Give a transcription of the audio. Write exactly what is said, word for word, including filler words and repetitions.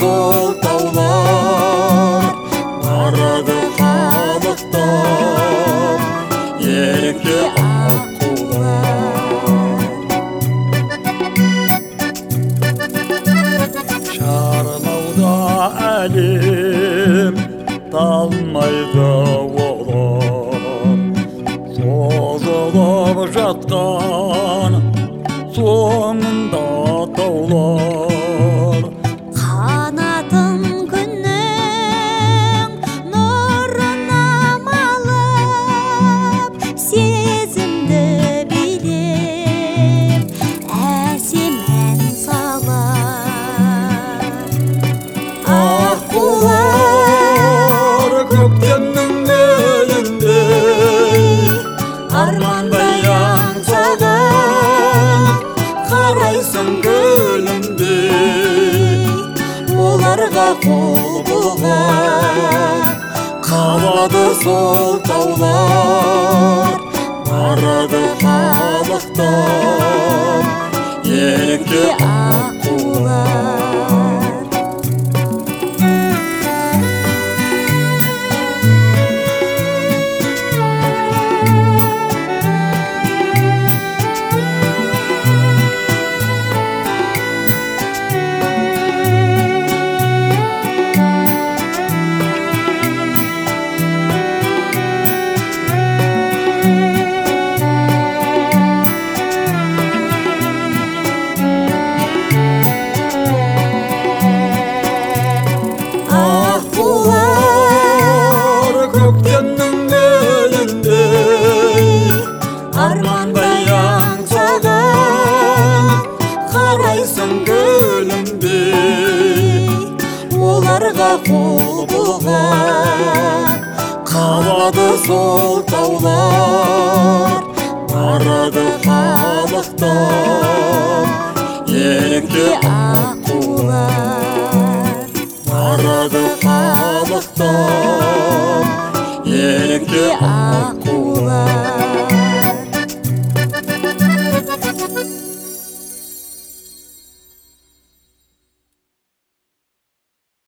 сол таулар, барады қалықтап ерікті аққулар. Шарлауда әлем талмайды олар, созылып жатқан соңында таулар. Қанатын күннің нұрына малып, сезімді билеп, әсем ән салар. Аққулар көктемнің мөліндей, армандай аңсаған, қарайсың гүлімдей. Оларға қол бұлғап қалады сол таулар, барады қалықтап ерікті аққулар. Көктемнің мөліндей, армандай аңсаған, қарайсың гүлімдей. Оларға қол бұлғап қалады сол таулар, барады қалықтап ерікті аққулар. Барады қалықтап ерікті аққулар.